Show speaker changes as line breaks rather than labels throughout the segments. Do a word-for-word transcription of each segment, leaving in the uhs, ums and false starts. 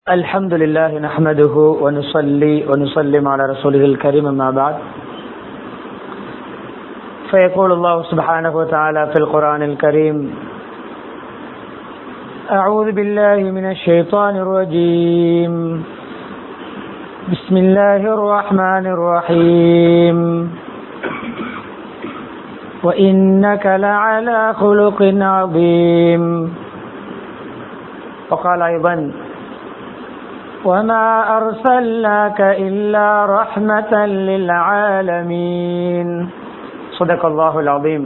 الحمد لله نحمده ونصلي ونسلم على رسوله الكريم أما بعد فيقول الله سبحانه وتعالى في القرآن الكريم أعوذ بالله من الشيطان الرجيم بسم الله الرحمن الرحيم وإنك لعلى خلق عظيم. وقال أيضا وما أرسلناك إلا رحمة للعالمين. صدق الله العظيم.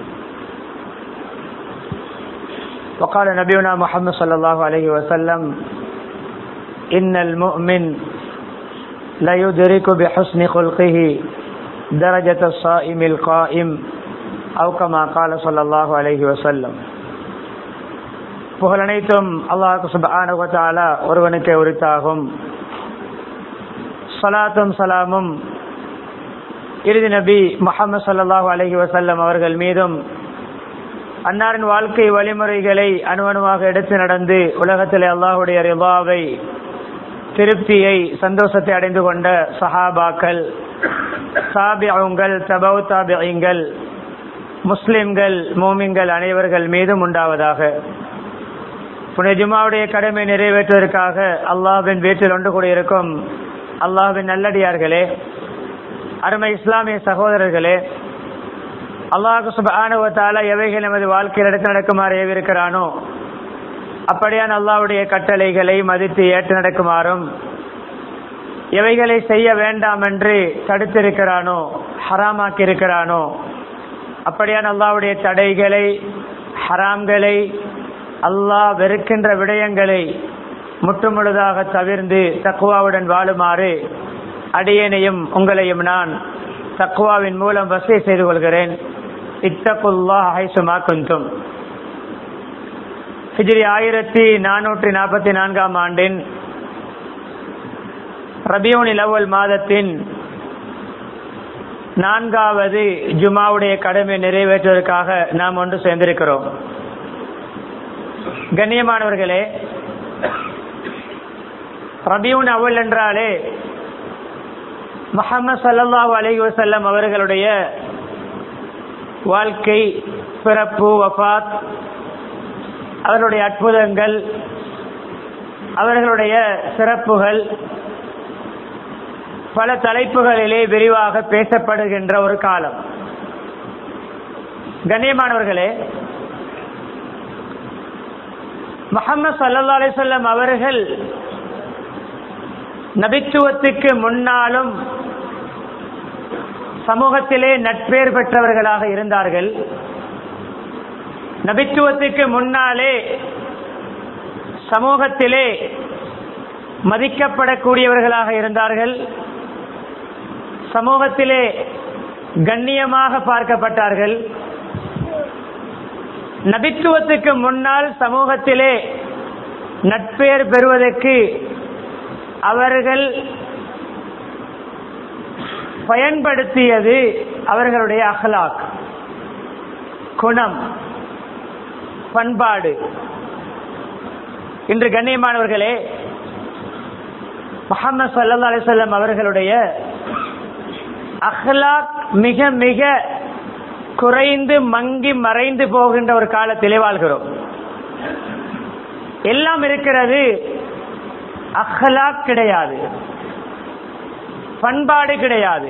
وقال نبينا محمد صلى الله عليه وسلم إن المؤمن لا يدرك بحسن خلقه درجة الصائم القائم أو كما قال صلى الله عليه وسلم. புகழ் அனைத்தும் அல்லாஹ் சுப்ஹானஹு வ தஆலா ஒருவனுக்கே உரித்தாகும். ஸலாத்தும் ஸலாமும் இறுதி நபி முஹம்மது ஸல்லல்லாஹு அலைஹி வஸல்லம் அவர்கள் மீதும், அன்னாரின் வாழ்க்கை வழிமுறைகளை அணுவணுவாக எடுத்து நடந்து உலகத்திலே அல்லாஹ்வுடைய ரிதாவை, திருப்தியை, சந்தோஷத்தை அடைந்து கொண்ட சஹாபாக்கள், தாபிஊன்கள், தபவு தாபிஈன்கள், முஸ்லிம்கள், மூமின்கள் அனைவர்கள் மீதும் உண்டாவதாக. புனித ஜும்ஆவுடைய கடமை நிறைவேற்றுவதற்காக அல்லாஹ்வின் வீட்டில் ஒன்று கூடியிருக்கும் அல்லாஹ்வின் நல்லடியார்களே, அருமை இஸ்லாமிய சகோதரர்களே, அல்லாஹ் சுப்ஹானஹு வ தஆலா எவைகள் நமது வாழ்க்கையில் எடுத்து நடக்குமாறு ஏவிருக்கிறானோ அப்படியான அல்லாஹ்வுடைய கட்டளைகளை மதித்து ஏற்று நடக்குமாறும், எவைகளை செய்ய வேண்டாம் என்று தடுத்திருக்கிறானோ, ஹராமாக்கி இருக்கிறானோ அப்படியான அல்லாஹ்வுடைய தடைகளை, ஹராம்களை, அல்லாஹ் வெறுக்கின்ற விடயங்களை முற்றுமுழுதாக தவிர்ந்து தக்வாவுடன் வாழுமாறு அடியேனையும் உங்களையும் நான் தக்வாவின் மூலம் வசிய செய்து கொள்கிறேன். இத்தகுல்லாஹ் ஹைசுமா குந்தும். ஹிஜ்ரி ஆயிரத்தி நானூற்றி நாற்பத்தி நான்காம் ஆண்டின் ரபியூனில் அவ்வல் மாதத்தின் நான்காவது ஜுமாவுடைய கடமை நிறைவேற்றுவதற்காக நாம் ஒன்று சேர்ந்திருக்கிறோம். கண்ணியமானவர்களே, ரபியூன் அவ்வல் என்றாலே முஹம்மது ஸல்லல்லாஹு அலைஹி வஸல்லம் அவர்களுடைய வாழ்க்கை, பிறப்பு, வஃபாத், அவர்களுடைய அற்புதங்கள், அவர்களுடைய சிறப்புகள் பல தலைப்புகளிலே விரிவாக பேசப்படுகின்ற ஒரு காலம். கண்ணியமானவர்களே, முஹம்மது ஸல்லல்லாஹு அலைஹி வஸல்லம் அவர்கள் நபித்துவத்துக்கு முன்னாலும் சமூகத்திலே நட்பேர் பெற்றவர்களாக இருந்தார்கள். நபித்துவத்துக்கு முன்னாலே சமூகத்திலே மதிக்கப்படக்கூடியவர்களாக இருந்தார்கள். சமூகத்திலே கண்ணியமாக பார்க்கப்பட்டார்கள். நபித்துவத்துக்கு முன்னால் சமூகத்திலே நட்பேர் பெறுவதற்கு அவர்கள் பயன்படுத்தியது அவர்களுடைய அஹ்லாக், குணம், பண்பாடு. இன்று கண்ணியமானவர்களே, முஹம்மது ஸல்லல்லாஹு அலைஹி வஸல்லம் அவர்களுடைய அஹ்லாக் மிக மிக குறைந்து மங்கி மறைந்து போகின்ற ஒரு காலத்திலே வாழ்கிறோம். எல்லாம் இருக்கிறது, அஹ்லாக் கிடையாது, பண்பாடு கிடையாது.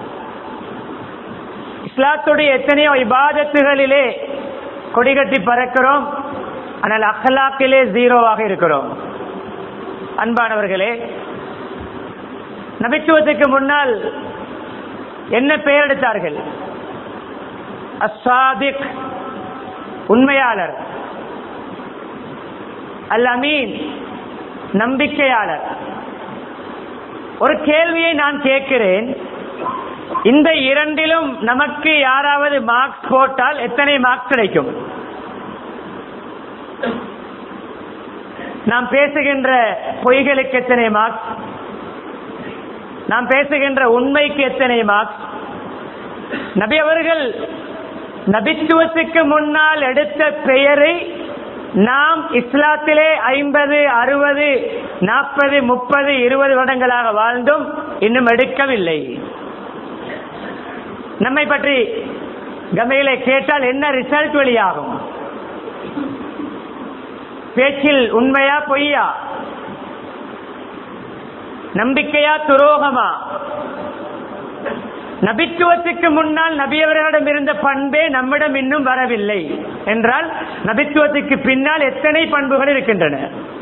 இஸ்லாத்துடைய எத்தனையோ இபாதத்துகளிலே கொடிகட்டி பறக்கிறோம், ஆனால் அஹ்லாக்கிலே ஜீரோவாக இருக்கிறோம். அன்பானவர்களே, நபித்துவத்துக்கு முன்னால் என்ன பெயர் எடுத்தார்கள்? அஸ்ஸாதிக், உண்மையாளர். அல் அமீன், நம்பிக்கையாளர். ஒரு கேள்வியை நான் கேட்கிறேன், இந்த இரண்டிலும் நமக்கு யாராவது மார்க்ஸ் போட்டால் எத்தனை மார்க்ஸ் கிடைக்கும்? நாம் பேசுகின்ற பொய்களுக்கு எத்தனை மார்க்ஸ்? நாம் பேசுகின்ற உண்மைக்கு எத்தனை மார்க்ஸ்? நபி அவர்கள் நபித்துவத்துக்கு முன்னால் எடுத்த பெயரை நாம் இஸ்லாத்திலே ஐம்பது அறுபது நாற்பது முப்பது இருபது வருடங்களாக வாழ்ந்தும் இன்னும் எடுக்கவில்லை. நம்மை பற்றி கமையிலே கேட்டால் என்ன ரிசல்ட் வெளியாகும்? பேச்சில் உண்மையா பொய்யா, நம்பிக்கையா துரோகமா? நபித்துவத்துக்கு முன்னால் நபியவர்களிடம் இருந்த பண்பே நம்மிடம் இன்னும் வரவில்லை என்றால் நபித்துவத்துக்கு பின்னால் எத்தனை பண்புகள் இருக்கின்றன?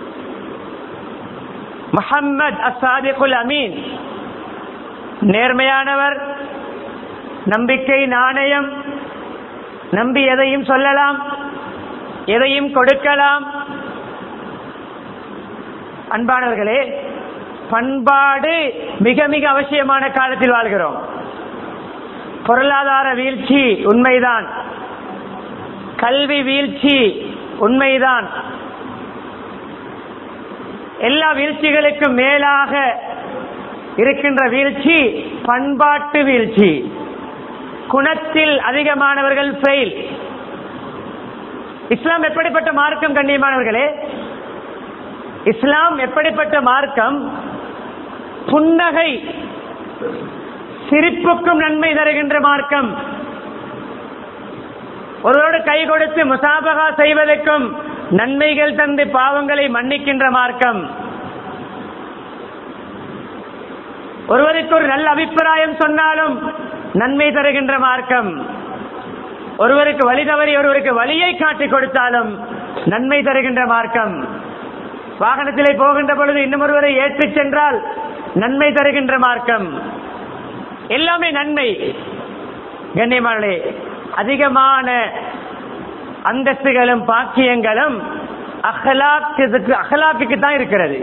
முஹம்மது அஸ்ஸாதிகுல் அமீன், நேர்மையானவர், நம்பிக்கை நாணயம், நம்பி எதையும் சொல்லலாம், எதையும் கொடுக்கலாம். அன்பானவர்களே, பண்பாடு மிக மிக அவசியமான காலத்தில் வாழ்கிறோம். பொருளாதார வீழ்ச்சி உண்மைதான், கல்வி வீழ்ச்சி உண்மைதான். எல்லா வீழ்ச்சிகளுக்கும் மேலாக இருக்கின்ற வீழ்ச்சி பண்பாட்டு வீழ்ச்சி. குணத்தில் அதிகமானவர்கள் ஃபெயில். இஸ்லாம் எப்படிப்பட்ட மார்க்கம் கண்ணியமானவர்களே? இஸ்லாம் எப்படிப்பட்ட மார்க்கம்? புன்னகை சிரிப்புக்கும் நன்மை தருகின்ற மார்க்கம். ஒருவரோடு கை கொடுத்து முசாபகா செய்வதற்கும் நன்மைகள் தந்து பாவங்களை மன்னிக்கின்ற மார்க்கம். ஒருவருக்கு ஒரு நல்ல அபிப்பிராயம் சொன்னாலும் நன்மை தருகின்ற மார்க்கம். ஒருவருக்கு வழி தவறி ஒருவருக்கு வழியை காட்டிக் கொடுத்தாலும் நன்மை தருகின்ற மார்க்கம். வாகனத்திலே போகின்ற பொழுது இன்னும் ஒருவரை ஏற்றிச் சென்றால் நன்மை தருகின்ற மார்க்கம். எல்லாமே நன்மை. கண்ணியமானே, அதிகமான அந்தஸ்துகளும் பாக்கியங்களும் அஹ்லாக்கு அஹ்லாக்கு தான் இருக்கிறது.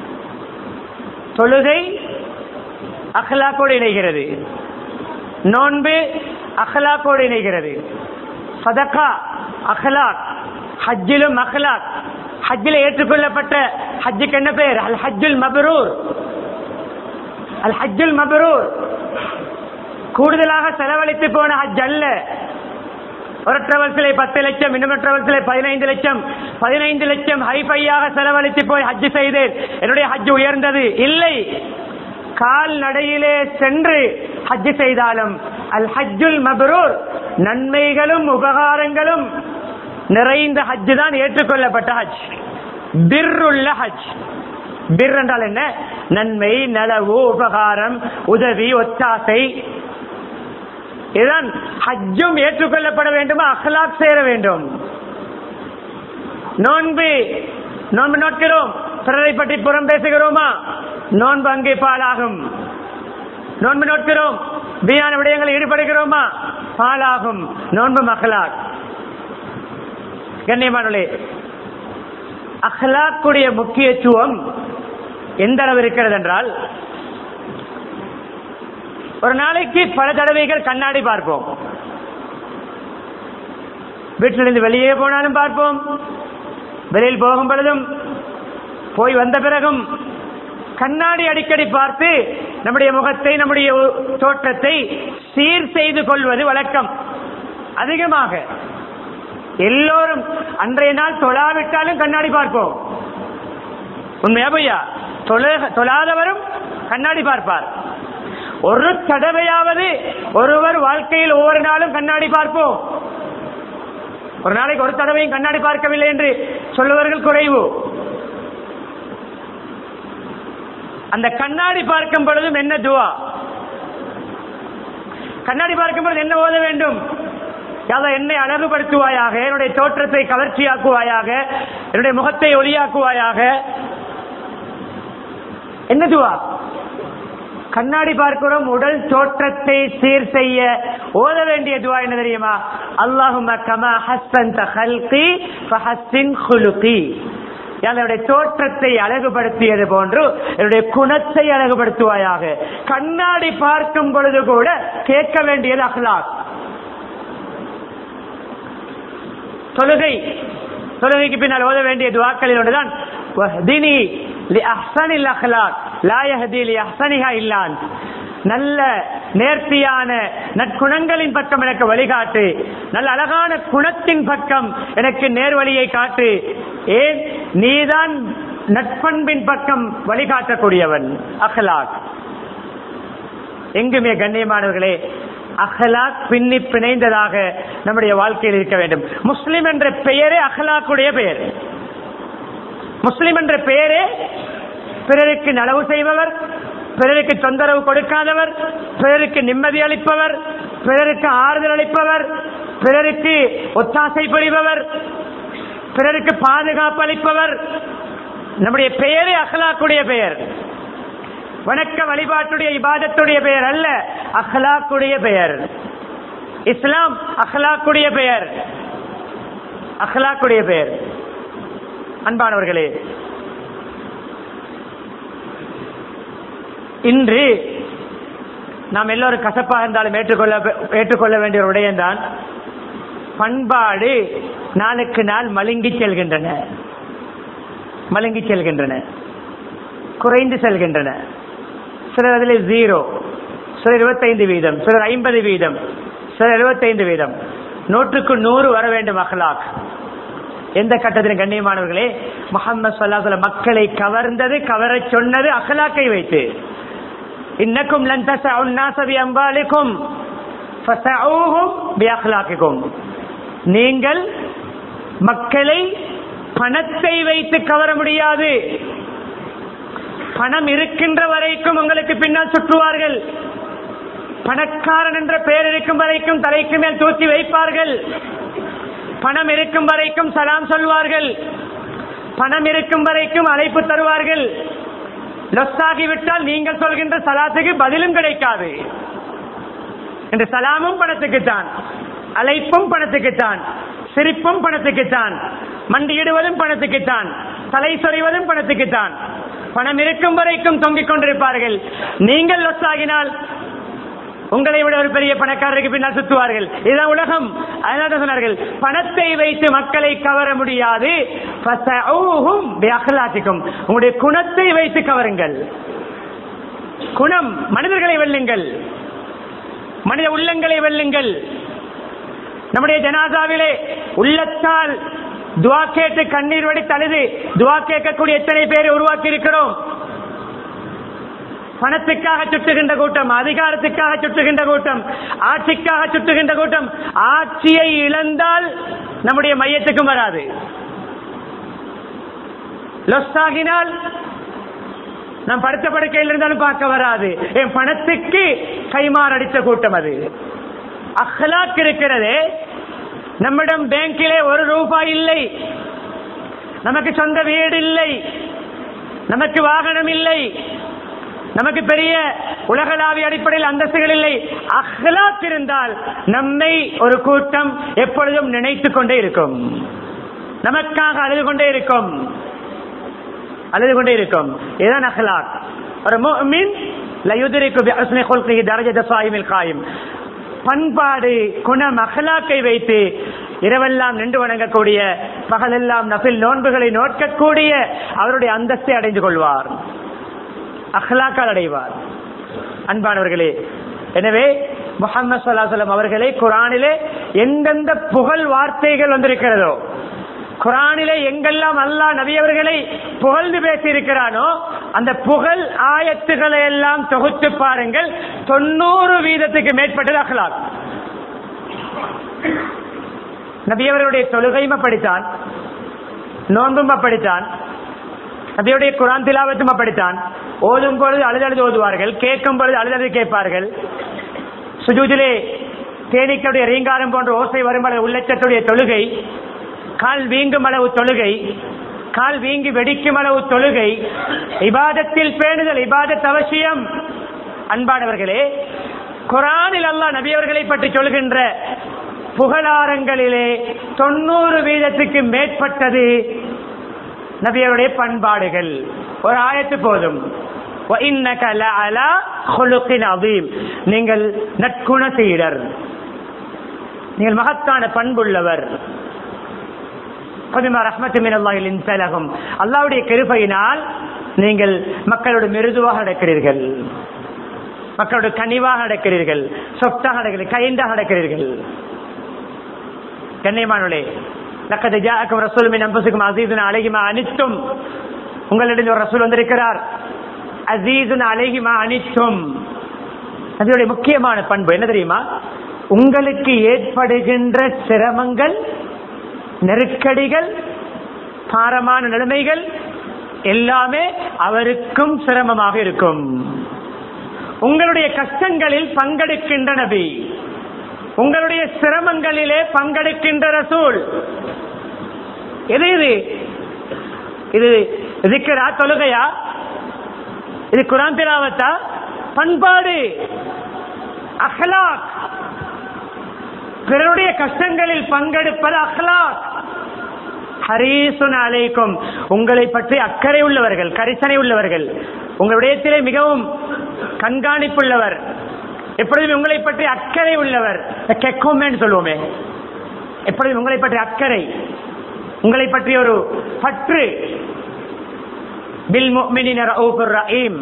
தொழுகை அஹ்லாக்கோடு இணைகிறது, நோன்பு அஹ்லாக்கோடு இணைகிறது, சதகா அஹ்லாக், ஹஜ்ஜிலும் அஹ்லாக். ஹஜ்ஜில் ஏற்றுக்கொள்ளப்பட்ட ஹஜ்ஜுக்கு என்ன பேர்? அல் ஹஜ்ஜுல் மப்ரூர். அல் ஹஜ்ஜுல் மப்ரூர் கூடுதலாக செலவழித்து போன ஹஜ் அல்ல. ஒரு டிராவல்ஸிலே பத்து லட்சம், இன்னொரு டிராவல்ஸிலே பதினைந்து லட்சம், பதினைந்து லட்சம் ஹைஃபையாக செலவழித்து போய் ஹஜ் செய்தேன், என்னுடைய ஹஜ் உயர்ந்தது இல்லை. கால் நடையிலே சென்று ஹஜ் செய்தாலும் அல் ஹஜ்ஜுல் மப்ரூர், நன்மைகளும் உபகாரங்களும் நிறைந்த ஹஜ் தான் ஏற்றுக்கொள்ளப்பட்ட ஹஜ், பிர்ருள்ள ஹஜ். பிர் என்றால் என்ன? நன்மை, நலவு, உபகாரம், உதவி, ஒத்தாசை. இதுதான் ஹஜ்ஜும் ஏற்றுக்கொள்ளப்பட வேண்டுமா? அஹ்லாக் சேர வேண்டும். நோன்பு நோன்பு நோக்கிறோம், பிறரை பற்றி புறம் பேசுகிறோமா? நோன்பு அங்கே பாலாகும். நோன்பு நோக்கிறோம், வீணான விடயங்களில் ஈடுபடுகிறோமா? பாலாகும். நோன்பு அஹ்லாக். கண்ணியமானவர்களே, அஹ்லாக்குடைய முக்கியத்துவம் எந்த அளவு இருக்கிறது என்றால், ஒரு நாளைக்கு பல தடவைகள் கண்ணாடி பார்ப்போம். வீட்டிலிருந்து வெளியே போனாலும் பார்ப்போம், வெளியில் போகும் பொழுதும் போய் வந்த பிறகும் கண்ணாடி அடிக்கடி பார்த்து நம்முடைய முகத்தை, நம்முடைய தோற்றத்தை சீர் செய்து கொள்வது வழக்கம். அதிகமாக எல்லோரும் அன்றைய நாள் தொழாவிட்டாலும் கண்ணாடி பார்ப்போம். உண்மையா பொய்யா? தொழாதவரும் கண்ணாடி பார்ப்பார். ஒரு தடவையாவது ஒருவர் வாழ்க்கையில் ஒவ்வொரு நாளும் கண்ணாடி பார்ப்போம். ஒரு நாளைக்கு ஒரு தடவையும் கண்ணாடி பார்க்கவில்லை என்று சொல்லுவர்கள் குறைவு. அந்த கண்ணாடி பார்க்கும் பொழுதும் என்ன துவா? கண்ணாடி பார்க்கும் பொழுது என்ன ஓத வேண்டும்? என்னை அழகுபடுத்துவாயாக, என்னுடைய தோற்றத்தை கவர்ச்சியாக்குவாயாக, என்னுடைய முகத்தை ஒளியாக்குவாயாக. என்ன துவா? கண்ணாடி பார்க்கிறோம், உடல் தோற்றத்தை சீர் செய்ய ஓத வேண்டிய துவா என்ன தெரியுமா? அல்லாஹும்ம கமா ஹஸ்ஸன்த ஹல்கி ஃபஹஸ்ஸின் குலுகி. என்னுடைய தோற்றத்தை அழகுபடுத்தியது போன்று என்னுடைய குணத்தை அழகுபடுத்துவாயாக. கண்ணாடி பார்க்கும் பொழுது கூட கேட்க வேண்டியது அஹ்லாக். தொழுகை தொழுகைக்கு பின்னால் ஓத வேண்டிய துஆக்களில் ஒன்றுதான் வஹ்தினி லி அஹ்ஸனில் அஹ்லாக் லா யஹ்தி லி அஹ்ஸனிஹா இல்லா அன்த். நல்ல நேர்த்தியான நற்குணங்களின் பக்கம் எனக்கு வழிகாட்டு, நல்ல அழகான குணத்தின் பக்கம் எனக்கு நேர்வழியை காட்டு. ஏன் நீதான் நட்பண்பின் பக்கம் வழிகாட்டக்கூடியவன். அஹ்லாக் எங்குமே கண்ணியமானவர்களே, அஹ்லாக் பின்னி பிணைந்ததாக நம்முடைய வாழ்க்கையில் இருக்க வேண்டும். முஸ்லிம் என்ற பெயரே அஹ்லாக்குடைய பெயர். முஸ்லிம் என்ற பெயரே பிறருக்கு நலவு செய்பவர், பிறருக்கு தொந்தரவு கொடுக்காதவர், பிறருக்கு நிம்மதி அளிப்பவர், பிறருக்கு ஆறுதல் அளிப்பவர், பிறருக்கு ஒத்தாசை புரிபவர், பிறருக்கு பாதுகாப்பு அளிப்பவர். நம்முடைய பெயரே அஹ்லாக்குடைய பெயர். வணக்க வழிபாட்டுடைய இபாதத்துடைய பெயர் அல்ல, அஹ்லாக்குடைய பெயர். இஸ்லாம் அஹ்லாக்குடைய பெயர், அஹ்லாக்குடைய பெயர். அன்பானவர்களே, இன்று நாம் எல்லோரும் கசப்பாக இருந்தாலும் ஏற்றுக்கொள்ள ஏற்றுக்கொள்ள வேண்டிய ஒரு விடயம்தான், பண்பாடு நாளுக்கு நாள் மழுங்கி செல்கின்றன, மழுங்கி செல்கின்றன, குறைந்து செல்கின்றன. சிலர் அதில் ஜீரோ, சிலர் இருபத்தைந்து வீதம், சிலர் ஐம்பது வீதம், சிலர் எழுபத்தைந்து வீதம். நூற்றுக்கு நூறு வர வேண்டும் அஹ்லாக். எந்த கட்டத்திலும் கண்ணியமானவர்களே, முஹம்மது ஸல்லல்லாஹு அலைஹி வஸல்லம் மக்களை கவர்ந்தது, கவர சொன்னது அஹ்லாக்கை வைத்து. இன்னக்கும் லன் தஸஉ الناس بأموالكم فسعوهم بأخلاقكم. நீங்கள் மக்களை பணத்தை வைத்து கவர முடியாது. பணம் இருக்கின்ற வரைக்கும் உங்களுக்கு பின்னால் சுற்றுவார்கள். பணக்காரன் என்ற பெயர் இருக்கும் வரைக்கும் தலைக்கு மேல் தூக்கி வைப்பார்கள். பணம் இருக்கும் வரைக்கும் சலாம் சொல்வார்கள். பணம் இருக்கும் வரைக்கும் அழைப்பு தருவார்கள். லொஸ்ஸாகிவிட்டால் நீங்கள் சொல்கின்ற சலாத்துக்கு பதிலும் கிடைக்காது. இந்த சலாமும் பணத்துக்குத்தான், அழைப்பும் பணத்துக்குத்தான், சிரிப்பும் பணத்துக்குத்தான், மண்டியிடுவதும் பணத்துக்குத்தான், தலை சொறிவதும் பணத்துக்குத்தான். பணம் இருக்கும் வரைக்கும் தொங்கிக் கொண்டிருப்பார்கள். நீங்கள் லொஸ்ஸாகினால் உங்களை விட ஒரு பெரிய பணக்காரருக்கு பின்னால் சுற்றுவார்கள். இதுதான் உலகம். அதனால சொன்னார்கள், பணத்தை வைத்து மக்களை கவர முடியாது. உங்களுடைய குணத்தை வைத்து கவருங்கள். குணம், மனிதர்களை வெல்லுங்கள், மனித உள்ளங்களை வெல்லுங்கள். நம்முடைய ஜனாசாவிலே உள்ளத்தால் துவா கேட்டு கண்ணீர் வடி தழுது துவா கேட்கக்கூடிய எத்தனை பேரை உருவாக்கி இருக்கிறோம். பணத்துக்காக சுட்டுகின்ற கூட்டம், அதிகாரத்துக்காக சுட்டுகின்ற கூட்டம், ஆட்சிக்காக சுட்டுகின்ற கூட்டம். ஆட்சியை இழந்தால் நம்முடைய மையத்துக்கும் வராது. லொஸ்ஸாகினால் நாம் படுத்த படுக்கையில் இருந்தாலும் பார்க்க வராது. என் பணத்துக்கு கைமாறடித்த கூட்டம் அது. அஹ்லாக் இருக்கிறது. நம்மிடம் பேங்கிலே ஒரு ரூபாய் இல்லை, நமக்கு சொந்த வீடு இல்லை, நமக்கு வாகனம் இல்லை, நமக்கு பெரிய உலகளாவிய அடிப்படையில் அந்தஸ்துகள் இல்லை. அஹ்லாக் இருந்தால் நம்மை ஒரு கூட்டம் எப்பொழுதும் நினைத்துக் கொண்டே இருக்கும், நமக்காக அழுது கொண்டே இருக்கும், அழுது கொண்டே இருக்கும். இதுதான் அஹ்லாக். ஒரு முஃமின் லா யுத்ரிகு பிஹுஸ்னி குல்கிஹி தரஜத ஸாயிமில் காயிம். பண்பாடு, குணம், அஹ்லாக்கை வைத்து இரவெல்லாம் நின்று வணங்கக்கூடிய, பகலெல்லாம் நஃபில் நோன்புகளை நோக்கக்கூடிய அவருடைய அந்தஸ்தை அடைந்து கொள்வார், அஹ்லாக்கால் அடைவார். அன்பானவர்களே, எனவே முஹம்மது ஸல்லல்லாஹு அலைஹி வஸல்லம் அவர்களை குர்ஆனிலே எந்தெந்த புகழ் வார்த்தைகள் வந்திருக்கிறதோ, குர்ஆனிலே எங்கெல்லாம் அல்லாஹ் நபி அவர்களை புகழ்ந்து பேசி இருக்கிறானோ அந்த புகழ் ஆயத்துக்களை எல்லாம் தொகுத்து பாருங்கள். தொண்ணூறு வீதத்துக்கு மேற்பட்டது அஹ்லாக். நபி அவர்களுடைய தொழுகையும் அப்படித்தான், நோன்பும் அப்படித்தான், நபியுடைய குர்ஆன் திலாவத்தும் அப்படித்தான். ஓதும் பொழுது அழுதழுது ஓதுவார்கள், கேட்கும் பொழுது அழுதழுது கேட்பார்கள். சுஜூதிலே தேனீக்களுடைய ரீங்காரம் போன்ற ஓசை வரும் அளவு உள்ளச்சத்துடைய தொழுகை, கால் வீங்கும் அளவு தொழுகை, கால் வீங்கி வெடிக்கும் அளவு தொழுகை. இபாதத்தில் பேணுதல், இபாதத் அவசியம். அன்பானவர்களே, குர்ஆனில் அல்லாஹ் நபி அவர்களை பற்றி சொல்கின்ற புகழாரங்களிலே தொண்ணூறு வீதத்துக்கு மேற்பட்டது நபியருடைய பண்பாடுகள். ஒரு ஆயத்து போதும். நீங்கள் நற்குண சீடர், நீங்கள் மகத்தான பண்புள்ளவர். அல்லாஹ்வுடைய கிருபையினால் நீங்கள் மக்களோடு மிருதுவாக நடக்கிறீர்கள். மக்களோட கனிவாக நடக்கிறீர்கள், சொத்தாக நடக்கிறீர்கள், கைண்டாக நடக்கிறீர்கள். கண்ணியமானவர்களே, லக்கத் ஜாஅக்கும் ரசூலுன் மின் அன்ஃபுசிக்கும் அஸீஸுன் அலைஹி மா அனித்தும், உங்களிடம் ஒரு ரசூல் வந்திருக்கிறார், அஸீஸுன் அலைஹி மா அனித்தும். அதனுடைய முக்கியமான பண்பு என்ன தெரியுமா? உங்களுக்கு ஏற்படுகின்ற சிரமங்கள், நெருக்கடிகள், பாரமான நிலைமைகள் எல்லாமே அவருக்கும் சிரமமாக இருக்கும். உங்களுடைய கஷ்டங்களில் பங்கெடுக்கின்ற நபி, உங்களுடைய சிரமங்களிலே பங்கெடுக்கின்ற ரசூல். எது இது? இது ذிக்ரா, தொழுகையா? இது குர்ஆன் திலாவத்தா? பண்பாடு, அஹ்லாக். பிறருடைய கஷ்டங்களில் பங்கெடுப்பது அஹ்லாக். ஹரீசுன் அலைக்கும், உங்களை பற்றி அக்கறை உள்ளவர்கள், கரிசனை உள்ளவர்கள், உங்களுடைய மிகவும் கண்காணிப்புள்ளவர், எப்பொழுதும் உங்களை பற்றி அக்கறை உள்ளவர். கெக்கோமேன்னு சொல்லுவோமே, எப்பொழுதும் உங்களை பற்றி அக்கறை, உங்களை பற்றி ஒரு பற்று. பில் முஃமினீன ரഊஃபுர் ரஹீம்.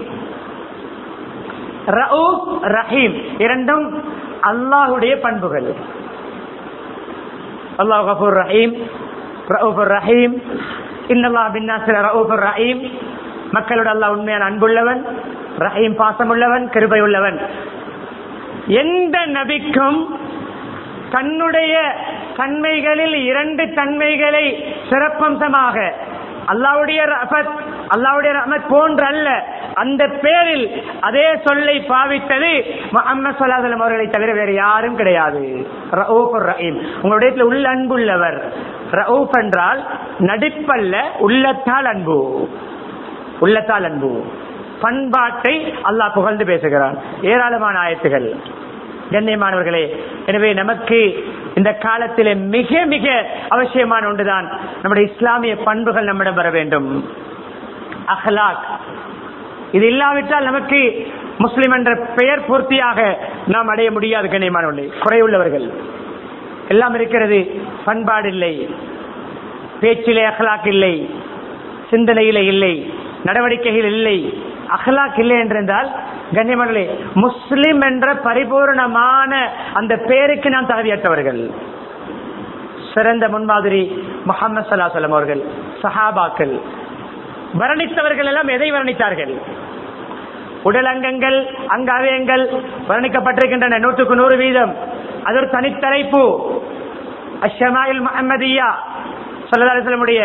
ரഊஃப், ரஹீம் இரண்டும் அல்லாஹ்வுடைய பண்புகள். அல்லாஹ் கஃபூர் ரஹீம், ரഊஃபுர் ரஹீம். இன்னல்லாஹ பின்னாஸி ரഊஃபுர் ரஹீம். மக்களோட அல்லாஹ் உண்மையான அன்புள்ளவன், ரஹீம் பாசமுள்ளவன், கிருபை உள்ளவன். எந்த நபிக்கும் தன்னுடைய தன்மைகளில் இரண்டு தன்மைகளை சிறப்பம்சமாக, அல்லாஹ்வுடைய ரஹ்மத், அல்லாஹ்வுடைய ரஹ்மத் போன்று அல்ல, அந்த பேரில் அதே சொல்லை பாவித்தது முஹம்மது ஸல்லல்லாஹு அலைஹி வஸல்லம் அவர்களை தவிர வேறு யாரும் கிடையாது. ரഊஃபுர் ரஹீம், உங்களுடைய உள்ள அன்புள்ளவர். ரഊஃப் என்றால் நடிப்பல்ல, உள்ளத்தால் அன்பு, உள்ளத்தால் அன்பு. பண்பாட்டை அல்லாஹ் புகழ்ந்து பேசுகிறான். ஏராளமான ஆயத்துகள். கண்ணியமானவர்களே, எனவே நமக்கு இந்த காலத்திலே மிக மிக அவசியமான ஒன்றுதான் நம்முடைய இஸ்லாமிய பண்புகள் நம்மிடம் வர வேண்டும். அஹ்லாக். இது இல்லாவிட்டால் நமக்கு முஸ்லிம் என்ற பெயர் பூர்த்தியாக நாம் அடைய முடியாது. கண்ணியமானவர்களே, குறையுள்ளவர்கள் எல்லாம் இருக்கிறது, பண்பாடு இல்லை, பேச்சிலே அஹ்லாக் இல்லை, சிந்தனையிலே இல்லை, நடவடிக்கைகள் இல்லை, அஹ்லாக் இல்லை என்றால் கண்ணியமானவர்களே, முஸ்லிம் என்ற பரிபூர்ணமான அந்த பெயருக்கு நாம் தகுதியற்றவர்கள். சிறந்த முன்மாதிரி முஹம்மது ஸல்லல்லாஹு அலைஹி வஸல்லம் அவர்கள், சஹாபாக்கள். வர்ணித்தவர்கள் எல்லாம் எதை வர்ணித்தார்கள்? உடல் அங்கங்கள், அங்காவயங்கள் வர்ணிக்கப்பட்டிருக்கின்றன நூற்றுக்கு நூறு வீதம். அது ஒரு தனித்தலைப்பு. அஷ்ஷமாயில் முஹம்மதியா ஸல்லல்லாஹு அலைஹி வஸல்லம் உடைய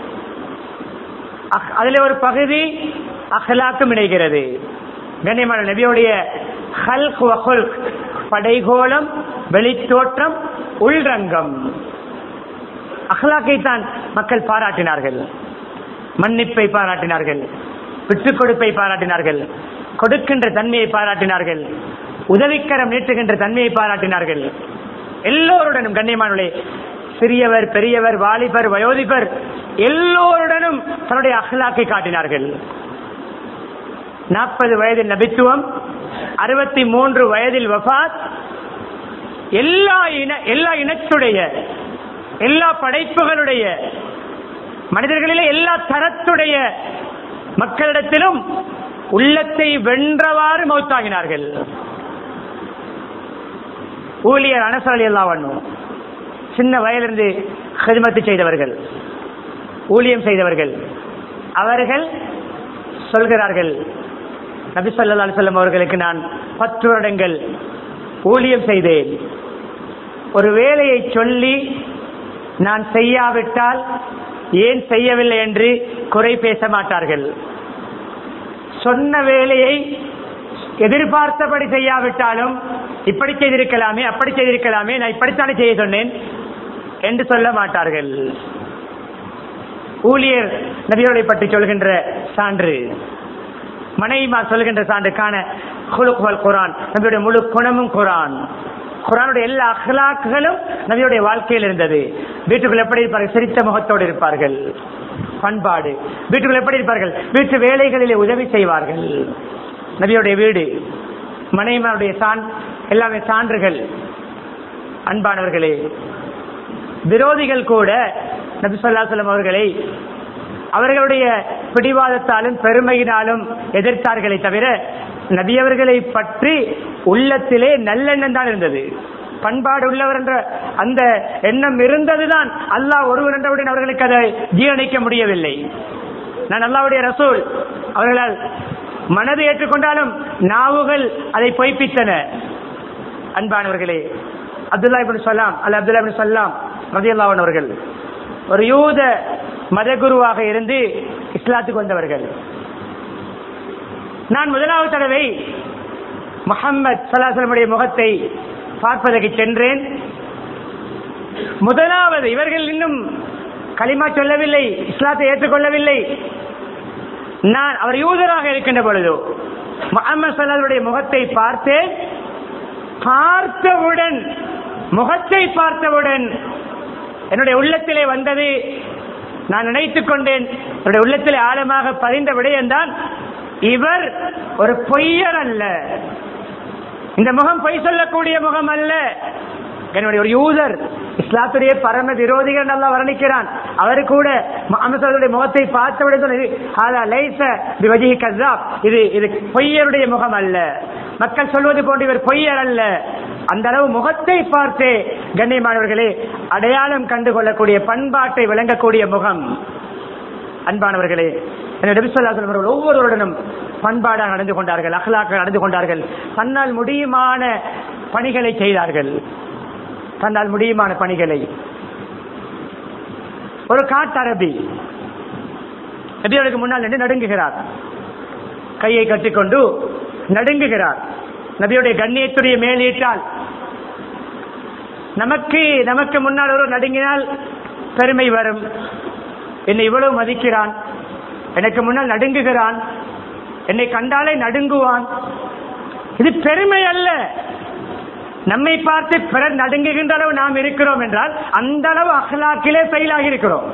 அதில் ஒரு பகுதி அஹ்லாக்கும் இணைகிறது. கண்ணியமான நபியுடைய ஹல்க் வ குல்க், படைகோலம், வெளித்தோற்றம், உள்ரங்கம். அஹ்லாக்கை தான் மக்கள் பாராட்டினார்கள். மன்னிப்பை பாராட்டினார்கள், விட்டுக் கொடுப்பை பாராட்டினார்கள், கொடுக்கின்ற தன்மையை பாராட்டினார்கள், உதவிக்கரம் நீட்டுகின்ற தன்மையை பாராட்டினார்கள். எல்லோருடனும் கண்ணியமானவர்களே, சிறியவர், பெரியவர், வாலிபர், வயோதிபர் எல்லோருடனும் தன்னுடைய அஹ்லாக்கை காட்டினார்கள். நாற்பது வயதில் நபித்துவம், அறுபத்தி மூன்று வயதில் வஃபாத். எல்லா இன எல்லா இனத்துடைய, எல்லா படைப்புகளுடைய, மனிதர்களிலே எல்லா தரத்துடைய மக்களிடத்திலும் உள்ளத்தை வென்றவாறு மௌத்தாகினார்கள். ஊழியர் அனஸ் ரலியல்லாஹு அன்ஹு, சின்ன வயதிலிருந்து ஹித்மத் செய்தவர்கள், ஊழியம் செய்தவர்கள். அவர்கள் சொல்கிறார்கள், நபி ஸல்லல்லாஹு அலைஹி வஸல்லம் அவர்களுக்கு நான் பத்து வருடங்கள் ஊழியம் செய்தேன். ஒரு வேலையை சொல்லி நான் செய்யாவிட்டால் ஏன் செய்யவில்லை என்று குறை பேச மாட்டார்கள். சொன்ன வேலையை எதிர்பார்த்தபடி செய்யாவிட்டாலும் இப்படி செய்திருக்கலாமே, அப்படி செய்திருக்கலாமே, நான் இப்படித்தானே செய்ய சொன்னேன் என்று சொல்ல மாட்டார்கள். ஊழியர் நபியோரை பற்றி சொல்கின்ற சான்று, மனைவிமா சொல்கின்ற சான்று காண குரான், நபியுடைய முழு குணமும் குரான். குரானுடைய எல்லா அஹ்லாக்குகளும் நபியுடைய வாழ்க்கையில் இருந்தது. வீட்டுக்குள் எப்படி இருப்பார்கள்? சிரித்த முகத்தோடு இருப்பார்கள். பண்பாடு. வீட்டுக்குள் எப்படி இருப்பார்கள்? வீட்டு வேலைகளிலே உதவி செய்வார்கள். நபியுடைய வீடு, மனைவிமாருடைய சான் எல்லாமே சான்றுகள். அன்பானவர்களே, விரோதிகள் கூட நபி ஸல்லல்லாஹு அலைஹி வஸல்லம் அவர்களை அவர்களுடைய பிடிவாதத்தாலும் பெருமையினாலும் எதிர்த்தார்களே தவிர நபியவர்களை பற்றி உள்ளத்திலே நல்லெண்ணம் தான் இருந்தது. பண்பாடு உள்ளவர் என்ற அந்த எண்ணம் இருந்ததுதான். அல்லாஹ் ஒருவர் என்றவுடன் அவர்களுக்கு அதை ஜீரணிக்க முடியவில்லை. நான் அல்லாஹ்வுடைய ரசூல், அவர்களால் மனதை ஏற்றுக்கொண்டாலும் நாவுகள் அதை பொய்ப்பித்தன. அன்பானவர்களே, அப்துல்லா இப்னு சலாம் அல்ல அப்துல்லா இப்னு சலாம் ரலியல்லாஹு அன்ஹு அவர்கள் ஒரு யூத மதகுருவாக இருந்து இஸ்லாத்துக்கு வந்தவர்கள். நான் முதலாவது தடவை முஹம்மது ஸல்லல்லாஹு அலைஹி வஸல்லம் முகத்தை பார்ப்பதற்கு சென்றேன். முதலாவது இவர்கள் இன்னும் கலிமா சொல்லவில்லை, இஸ்லாத்தை ஏற்றுக்கொள்ளவில்லை. நான் அவர் யூதராக இருக்கின்ற பொழுது முஹம்மது ஸல்லல்லாஹு அலைஹி முகத்தை பார்த்தேன். பார்த்தவுடன் முகத்தை பார்த்தவுடன் என்னுடைய உள்ளத்திலே வந்தது, நான் நினைத்துக் கொண்டேன், என்னுடைய உள்ளத்திலே ஆழமாக பதிந்த விடயம்தான், இவர் ஒரு பொய்யர் அல்ல, இந்த முகம் பொய் சொல்லக்கூடிய முகம் அல்ல. என்னுடைய ஒரு யூதர், இஸ்லாத்துடைய பரம விரோதிகள் நல்லா வர்ணிக்கிறான். அவரு கூட முஹம்மது முகத்தை பார்த்தவுடன் இது இது பொய்யருடைய முகம் அல்ல, மக்கள் சொல்வது போன்று இவர் பொய்யர் அல்ல. அந்த அளவு முகத்தை பார்த்து கண்ணியமானவர்களே அடையாளம் கண்டுகொள்ளக்கூடிய பண்பாட்டை விளங்கக்கூடிய முகம். அன்பானவர்களே, நபி ஸல்லல்லாஹு அலைஹி வஸல்லம் ஒவ்வொருவருடனும் பண்பாடாக நடந்து கொண்டார்கள், அக்லாக்காக நடந்து கொண்டார்கள். தன்னால் முடியுமான பணிகளை செய்தார்கள். தன்னால் முடியுமான பணிகளை ஒரு காட்டரபி நபிகளுக்கு முன்னால் நின்று நடுங்குகிறார், கையை கட்டிக்கொண்டு நடுங்குகிறார். நபியுடைய கண்ணியத்துடைய மேலீட்டால் நமக்கு நமக்கு முன்னால் ஒரு நடுங்கினால் பெருமை வரும். என்னை இவ்வளவு மதிக்கிறான், எனக்கு முன்னால் நடுங்குகிறான், என்னை கண்டாலே நடுங்குவான், இது பெருமை அல்ல. நம்மை பார்த்து பிறர் நடுங்குகின்ற அளவு நாம் இருக்கிறோம் என்றால் அந்த அளவு அஹ்லாக்கிலே ஃபெயிலாகி இருக்கிறோம்.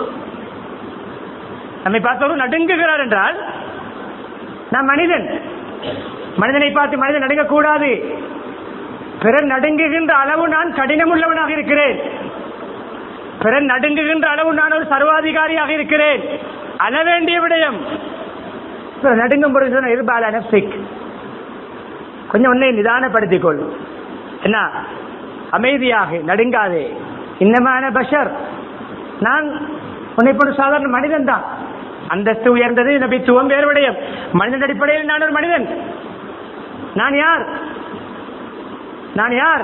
நம்மை பார்த்தவரும் நடுங்குகிறார் என்றால் நாம் மனிதன், மனிதனை பார்த்து மனிதன் நடுங்கக்கூடாது. பிறர் நடுங்குகின்ற அளவு நான் கடினம் உள்ளவனாக இருக்கிறேன், பிறர் நடுங்குகின்ற அளவு நான் ஒரு சர்வாதிகாரியாக இருக்கிறேன், அழ வேண்டிய விடயம். நடுங்கும் பொழுது இருபால நப்சிக், கொஞ்சம் உன்னை நிதானப்படுத்திக் கொள், என்ன அமைதியாக நடுங்காதே. இன்னமான பஷர், நான் உன்னை போன்ற சாதாரண மனிதன் தான். அந்தஸ்து உயர்ந்தது, நபித்துவம் வேறு விடயம். மனிதன் அடிப்படையில் நான் ஒரு மனிதன். நான் யார் நான் யார்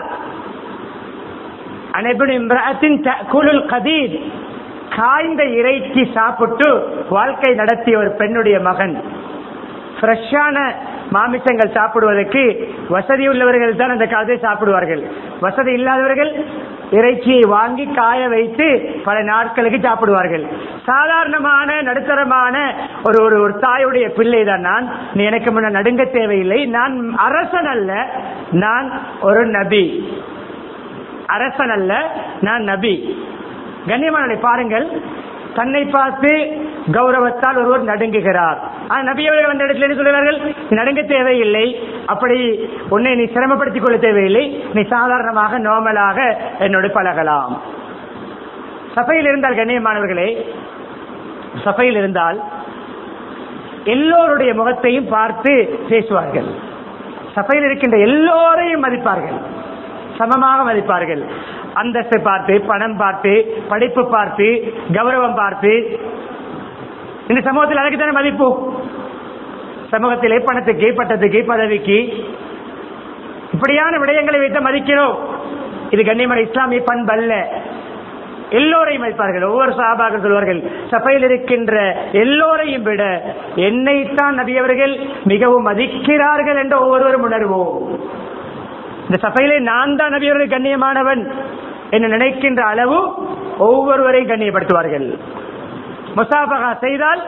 காய்ந்த இறைச்சி சாப்பிட்டு வாழ்க்கை நடத்திய ஒரு பெண்ணுடைய மகன். ஃப்ரெஷ்ஷான மாமிசங்கள் சாப்பிடுவதற்கு வசதி உள்ளவர்கள் தான் அந்த காலத்தை சாப்பிடுவார்கள். வசதி இல்லாதவர்கள் இறைச்சியை வாங்கி காய வைத்து பல நாட்களுக்கு சாப்பிடுவார்கள். சாதாரணமான நடுத்தரமான ஒரு ஒரு தாயுடைய பிள்ளை தான் நான். நீ எனக்கு முன்ன நடுங்க தேவையில்லை. நான் அரசன் அல்ல, நான் ஒரு நபி. அரசன் அல்ல, நான் நபி. கண்ணியமானவர்களே, பாருங்கள், தன்னை பார்த்து கௌரவத்தால் ஒருவர் நடுங்குகிறார். நபி அவர்கள் அந்த இடத்துல என்ன சொல்கிறார்கள்? நடுங்க தேவையில்லை, அப்படி உன்னை நீ சிரமப்படுத்திக் கொள்ள தேவையில்லை, நீ சாதாரணமாக நார்மலாக என்னோடு பழகலாம். சபையில் இருந்தால் கண்ணியமானவர்களே, சபையில் இருந்தால் எல்லோருடைய முகத்தையும் பார்த்து பேசுவார்கள். சபையில் இருக்கின்ற எல்லோரையும் மதிப்பார்கள், சமமாக மதிப்பார்கள். அந்தஸ்து பார்த்து, பணம் பார்த்து, படிப்பு பார்த்து, கௌரவம் பார்த்து. இந்த சமூகத்தில் அதுக்கு தானே மதிப்பு. சமூகத்திலே பணத்துக்கு, பட்டத்துக்கு, பதவிக்கு, இப்படியான விடயங்களை வைத்து மதிக்கிறோம். இது கண்ணியமான இஸ்லாமிய பண்பு அல்ல. எல்லோரையும் மதிப்பார்கள். ஒவ்வொரு சஹாபாக்கள் சொல்வார்கள், சபையில் இருக்கின்ற எல்லோரையும் விட என்னைத்தான் நபி அவர்கள் மிகவும் மதிக்கிறார்கள் என்று ஒவ்வொருவரும் உணர்வோம். இந்த சபையிலே நான் தான் நபி அவர்கள் கண்ணியமானவன் என்று நினைக்கின்ற அளவு ஒவ்வொருவரையும் கண்ணியப்படுத்துவார்கள். முசாபகா செய்தால்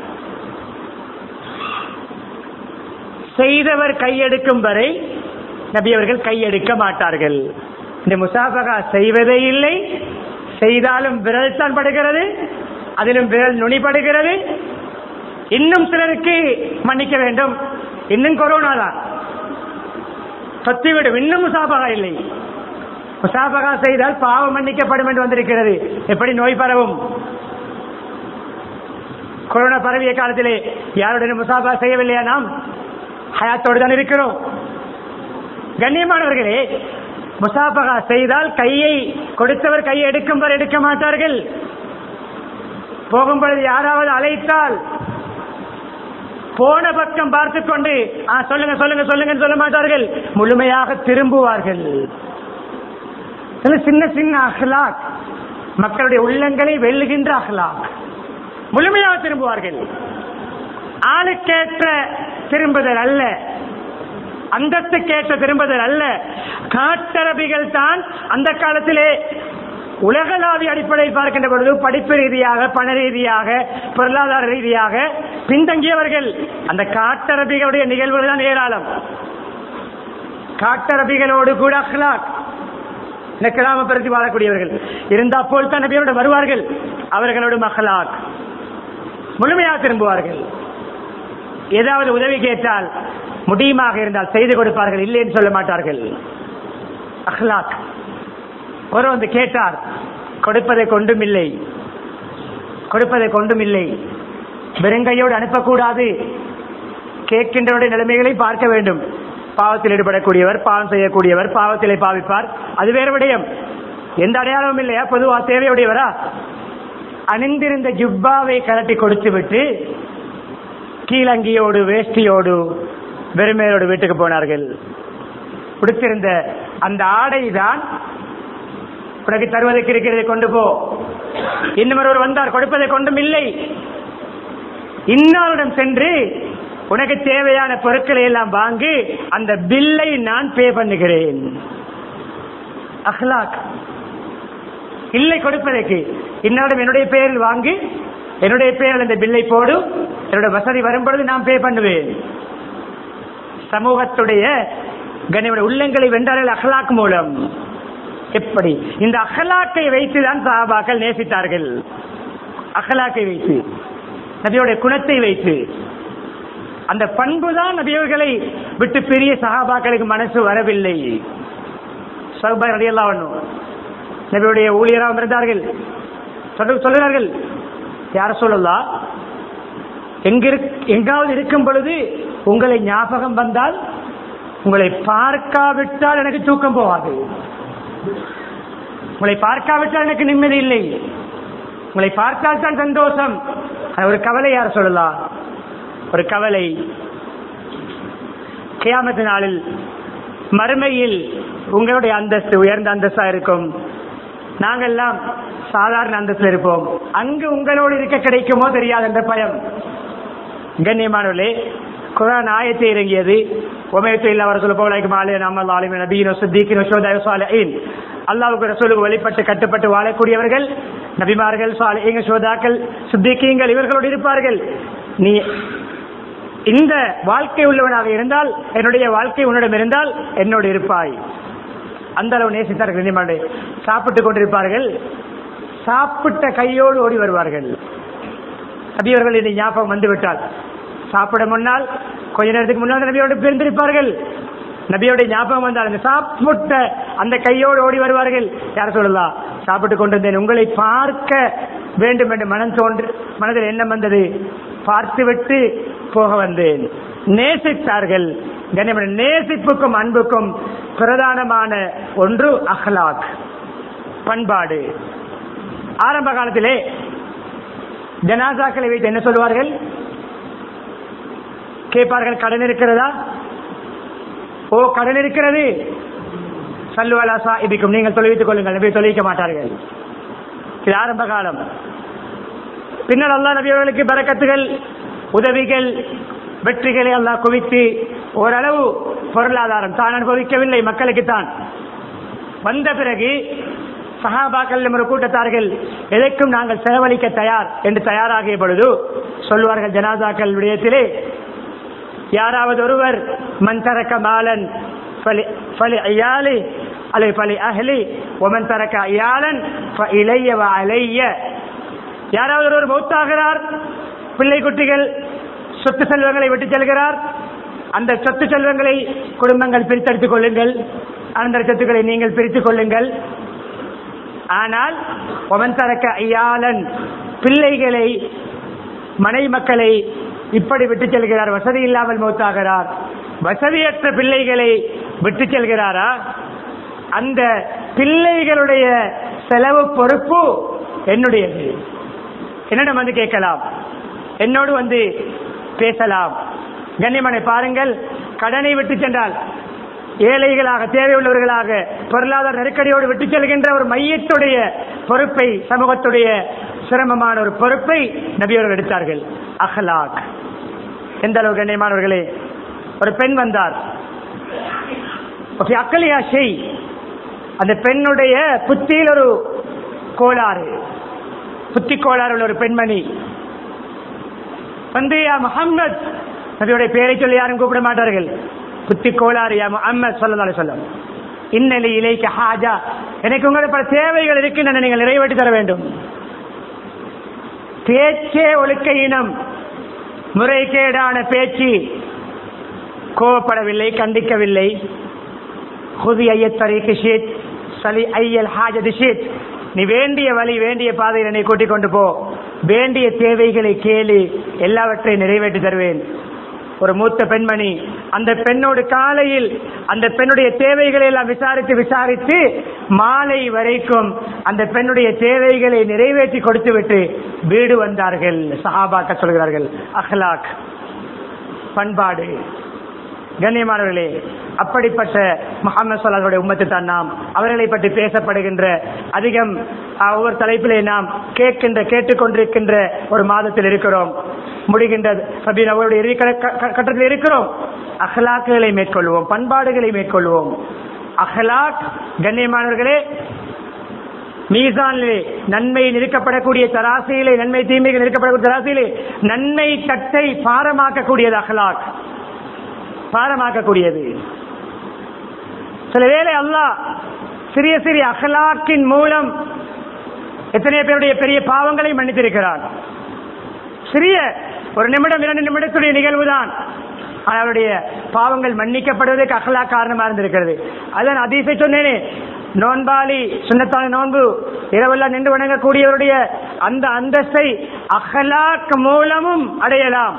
செய்தவர் கையெடுக்கும் வரை நபி அவர்கள் கையெடுக்க மாட்டார்கள். இந்த முசாபகா செய்வதே இல்லை, செய்தாலும் விரல் தான் படுகிறது, அதிலும் விரல் நுனிப்படுகிறது. இன்னும் சிலருக்கு மன்னிக்க வேண்டும், இன்னும் கொரோனா தான் சத்திவிடும், இன்னும் முசாபகா இல்லை. முசாபகா செய்தால் பாவம் மன்னிக்கப்படும் என்று வந்திருக்கிறது. எப்படி நோய் பரவும்? கொரோனா பரவிய காலத்திலே யாருடன் முசாபகா செய்யவில்லையா? நாம் ஹயாத்தோடு தான் இருக்கிறோம். கண்ணியமானவர்களே, முசாபகா செய்தால் கையை கொடுத்தவர் கையை எடுக்கும் வரை எடுக்க மாட்டார்கள். போகும்பொழுது யாராவது அழைத்தால் போன பக்கம் பார்த்துக் கொண்டு சொல்லுங்க சொல்லுங்க சொல்லுங்க சொல்ல மாட்டார்கள், முழுமையாக திரும்புவார்கள். சின்ன சின்ன அஹ்லாக், மக்களுடைய உள்ளங்களை வெல்லுகின்ற அஹ்லாக், முழுமையாக திரும்புவார்கள். ஆளுக்கேற்ற திரும்புதல் அல்ல, அந்தஸ்துக்கேற்ற திரும்புதல் அல்ல. காட்டரபிகள் தான் அந்த காலத்திலே உலகளாவிய அடிப்படையில் பார்க்கின்ற பொழுது படிப்பு ரீதியாக, பண ரீதியாக, பொருளாதார ரீதியாக பின்தங்கியவர்கள். அந்த காட்டரபிகளுடைய நிகழ்வுகள் தான் ஏராளம். காட்டரபிகளோடு கூட அஹ்லாக், கிராமப்படுத்தி வாழக்கூடியவர்கள் இருந்தா போல் தான் நபியோடு வருவார்கள். அவர்களோடு அஹ்லாக், முழுமையாக திரும்புவார்கள். ஏதாவது உதவி கேட்டால் முடியுமாக இருந்தால் செய்து கொடுப்பார்கள், இல்லை என்று சொல்ல மாட்டார்கள். அஹ்லாக். ஒரு வந்து கேட்டார், கொடுப்பதை கொண்டும் இல்லை, கொடுப்பதை கொண்டும் இல்லை, வெறுங்கையோடு அனுப்பக்கூடாது. கேட்கின்றவருடைய நிலைமைகளை பார்க்க வேண்டும். பாவத்தில் ஈடுபடக்கூடியவர், பாவம் செய்யக்கூடியவர், பாவத்திலே பாவிப்பார், அது வேறு விடயம். எந்த அடையாளமும் இல்லையா? பொதுவா தேவையுடையவரா? அணிந்திருந்த ஜுப்பாவை கலட்டி கொடுத்து விட்டு கீழங்கியோடு வேஷ்டியோடு வெறுமையோடு வீட்டுக்கு போனார்கள். கொடுத்திருந்த அந்த ஆடை தான் உனக்கு தருவதற்கு இருக்கிறதை கொண்டு போ. இன்னும் ஒருவர் வந்தார், கொடுப்பதை கொண்டும் இல்லை. இன்னாரிடம் சென்று உனக்கு தேவையான பொருட்களை எல்லாம் வாங்கி அந்த பில்லை நான் பே பண்ணுகிறேன். அஹ்லாக் இல்லை கொடுப்பதற்கு. இன்னாரிடம் என்னுடைய பெயரில் வாங்கி என்னுடைய பெயரில் அந்த பில்லை போடு, என்னுடைய வசதி வரும்பொழுது நான் பே பண்ணுவேன். சமூகத்துடைய கண்ணியமான உள்ளங்களை வென்றார்கள் அஹ்லாக் மூலம். எப்படி? இந்த அஹ்லாக்கை வைத்துதான் சஹாபாக்கள் நேசித்தார்கள். அஹ்லாக்கை வைத்து, நபியோடைய குணத்தை வைத்து, அந்த பண்புதான் நபியவர்களை விட்டு பெரிய சஹாபாக்களுக்கு மனசு வரவில்லை. சஹாபா ரலியல்லாஹு அன்ஹு நபியுடைய ஊழியராக இருந்தார்கள். சொல்லுகிறார்கள், யார் சொல்லலாம், எங்காவது இருக்கும் பொழுது உங்களை ஞாபகம் வந்தால், உங்களை பார்க்காவிட்டால் எனக்கு தூக்கம் போகாது, உங்களை பார்க்காவிட்டால் எனக்கு நிம்மதி இல்லை, உங்களை பார்த்தால் தான் சந்தோஷம். ஒரு கவலை யார் சொல்லலாம்? ஒரு கவலை. கியாமத் நாளில் மறுமையில் உங்களுடைய அந்தஸ்து உயர்ந்த அந்தஸ்தா இருக்கும், நாங்கெல்லாம் சாதாரண அந்தஸ்தில் இருப்போம். அங்கு உங்களோடு இருக்க கிடைக்குமோ தெரியாது என்ற பயம். கண்ணியமானவர்களே, குர்ஆன் ஆயத்தை இறங்கியது. அல்லாஹ்வுக்கு ரசூலுக்கு வழிபட்டு கட்டுப்பட்டு வாழக்கூடியவர்கள் நபிமார்கள், சாலிஹீன்கள், ஷுஹதாக்கள், சித்திகீன்கள் இவர்களோடு இருப்பார்கள். நீ இந்த வாழ்க்கை உள்ளவனாக இருந்தால், என்னுடைய வாழ்க்கை உன்னிடம் இருந்தால் என்னோடு இருப்பாய். அந்த அளவு நேசித்தார்கள். சாப்பிட்டுக் கொண்டிருப்பார்கள், சாப்பிட்ட கையோடு ஓடி வருவார்கள். நபியவர்கள் இந்த ஞாபகம் வந்துவிட்டால், சாப்பிட முன்னால் கொஞ்ச நேரத்துக்கு முன்னால் நபியோடு பிரிந்திருப்பார்கள். நபியோட ஞாபகம் வந்தால் அந்த சாப்பிட்ட அந்த கையோடு ஓடி வருவார்கள். யார் சொல்லலாம், சாப்பிட்டுக் கொண்டிருந்தேன், உங்களை பார்க்க வேண்டும் என்று மனம் தோன்று மனதில் எண்ணம் வந்தது, பார்த்துவிட்டு போக வந்தேன். நேசித்தார்கள். நேசிப்புக்கும் அன்புக்கும் பிரதானமான ஒன்று அஹ்லாக், பண்பாடு. ஆரம்ப காலத்திலே ஜனாசாக்களை வைத்து என்ன சொல்வார்கள்? கேட்பார்கள், கடன் இருக்கிறதா? ஓ, கடன் இருக்கிறது, சல்லு அலா சாஹிபிக்கும், நீங்கள் தொழுவித்துக் கொள்ளுங்கள். நபி தொழுவிக்க மாட்டார்கள். இது ஆரம்ப காலம். பின்னர் அல்லாஹ் நபி அவர்களுக்கு பரக்கத்துகள், உதவிகள், வெற்றிகளை அல்லாஹ் குவித்து ஓரளவு பொருளாதாரம் தான் அனுபவிக்கவில்லை, மக்களுக்கு தான் வந்த பிறகு சஹாபாக்கள் ஒரு கூட்டத்தார்கள் எதற்கும் நாங்கள் செலவழிக்க தயார் என்று தயாராகிய பொழுது சொல்வார்கள் ஜனாசாக்கள் விடயத்திலே, யாராவது ஒருவர் மன் தரக்க மாலன் ஃபலி அயாலி அலை ஃபலி அஹ்லி வமன் தரக்க அயாலன் ஃபஇலைய வஅலைய. யாராவது ஒருவர் மௌத்தாகிறார், பிள்ளை குட்டிகள் சொத்து செல்வங்களை விட்டு செல்கிறார், அந்த சொத்து செல்வங்களை குடும்பங்கள் பிரித்தெடுத்துக் கொள்ளுங்கள், அந்த சொத்துக்களை நீங்கள் பிரித்துக் கொள்ளுங்கள். ஆனால் ஒமன் தரக்க ஐயாளன், பிள்ளைகளை மனை மக்களை இப்படி விட்டு செல்கிறார், வசதி இல்லாமல் மௌத்தாகிறார், வசதியற்ற பிள்ளைகளை விட்டு செல்கிறாரா? அந்த பிள்ளைகளுடைய செலவு பொறுப்பு என்னுடையது. என்னிடம் வந்து கேட்கலாம், என்னோடு வந்து பேசலாம். கண்ணியமான பாருங்கள், கடனை விட்டு சென்றால் ஏழைகளாக தேவையுள்ளவர்களாக பொருளாதார நெருக்கடியோடு விட்டு செல்கின்ற ஒரு மையத்துடைய பொறுப்பை, சமூகத்துடைய சிரமமான ஒரு பொறுப்பை நபியவர்கள் எடுத்தார்கள். அஹ்லாக் எந்த அளவு கண்ணியமானவர்களே, ஒரு பெண் வந்தார், அக்கலியா ஷெய், அந்த பெண்ணுடைய புத்தியில் ஒரு கோளாறு, புத்தி கோளாறு உள்ள ஒரு பெண்மணி வந்து, யா முஹம்மத், நபியுடைய பெயரை சொல்லி யாரும் கூப்பிட மாட்டார்கள், புத்தி கோளாறு, யா முஹம்மத் ஸல்லல்லாஹு அலைஹி வஸல்லம், இன்னலி இலைக ஹாஜா, எனக்கு உங்களுக்கு பல தேவைகள் இருக்கின்றன, நீங்கள் நிறைவேற்றி தர வேண்டும். பேச்சே ஒழுக்க இனம், முறைகேடான பேச்சு, கோபப்படவில்லை, கண்டிக்கவில்லை. குதி ஐயத் தரீக் ஷீத் சலி ஐயல் ஹாஜத் ஷீத், நீ வேண்டிய வழி வேண்டிய பாதையில் என்னை கூட்டிக் கொண்டு போ, வேண்டிய தேவைகளை கேளு, எல்லாவற்றையும் நிறைவேற்றி தருவேன். ஒரு மூத்த பெண்மணி அந்த பெண்ணோடு காலையில் அந்த பெண்ணுடைய தேவைகளை எல்லாம் விசாரித்து விசாரித்து மாலை வரைக்கும் அந்த பெண்ணுடைய தேவைகளை நிறைவேற்றி கொடுத்து விட்டு வீடு வந்தார்கள். சஹாபாக்கள் சொல்கிறார்கள், அஹ்லாக், பண்பாடு. கண்ணியமானவர்களே, அப்படிப்பட்ட முஹம்மது ஸல்லல்லாஹு அலைஹி உம்மத்து தான் நாம். அவர்களை பற்றி பேசப்படுகின்ற அதிகம் ஒவ்வொரு தலைப்பிலே நாம் கேட்கின்ற கேட்டுக்கொண்டிருக்கின்ற ஒரு மாதத்தில் இருக்கிறோம், முடிகின்ற அவருடைய கட்டத்தில் இருக்கிறோம். அஹ்லாக்குகளை மேற்கொள்வோம், பண்பாடுகளை மேற்கொள்வோம். அஹ்லாக் கண்ணியமானவர்களே, மீசானிலே நன்மை நிற்கப்படக்கூடிய தராசியிலே, நன்மை தீமைகள் நிற்கப்படக்கூடிய தராசியிலே நன்மை தட்டை பாரமாக்கக்கூடியது அஹ்லாக், பாரமாக்கக்கூடியது. சில வேளை அல்லாஹ் சிறிய சிறிய அஹ்லாக்கின் மூலம் எத்தனை பேருடைய பெரிய பாவங்களை மன்னித்திருக்கிறார். சிறிய ஒரு நிமிடம் இரண்டு நிமிடத்துடைய நிகழ்வுதான் அவருடைய பாவங்கள் மன்னிக்கப்படுவதற்கு அஹ்லாக் காரணமாக இருந்திருக்கிறது. அதான் ஹதீஸை சொன்னேனே, நோன்பாளி சுன்னத்தான நோன்பு இரவெல்லாம் நின்று வணங்கக்கூடியவருடைய அந்த அந்தஸ்தை அஹ்லாக் மூலமும் அடையலாம்.